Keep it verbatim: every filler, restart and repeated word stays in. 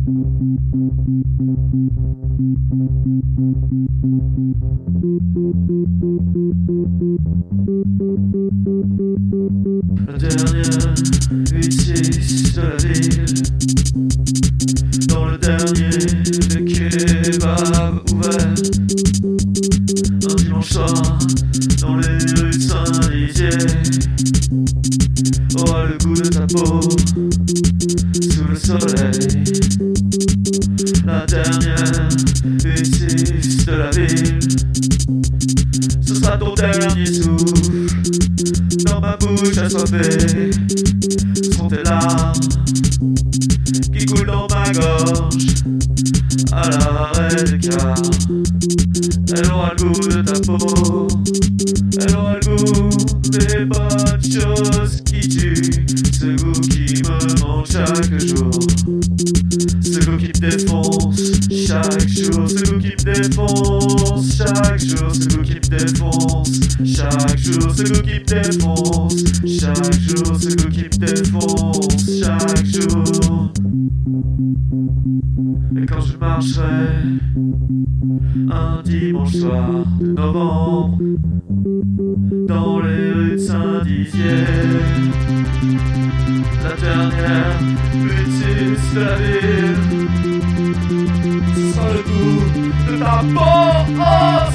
La dernière huit six de la ville, dans le dernier kebab ouvert, un dimanche soir, dans les rues de Saint-Dizier, aura le goût de ta peau, sous le soleil. La dernière huit six de la ville, ce sera ton dernier souffle. Dans ma bouche assoiffée sont tes larmes qui coulent dans ma gorge à l'arrêt des cars. Elle aura le goût de ta peau, elle aura le goût des bonnes choses qui tuent, ce goût qui me manque chaque jour, ce goût qui me défonce chaque jour, ce goût qui me défonce chaque jour, ce goût qui me défonce chaque jour, ce goût qui me défonce chaque jour, ce goût qui me défonce chaque jour. Et quand je marcherai un dimanche soir de novembre dans les rues de Saint-Dizier, la dernière bêtise de la ville, ce sera le goût de ta peau. Oh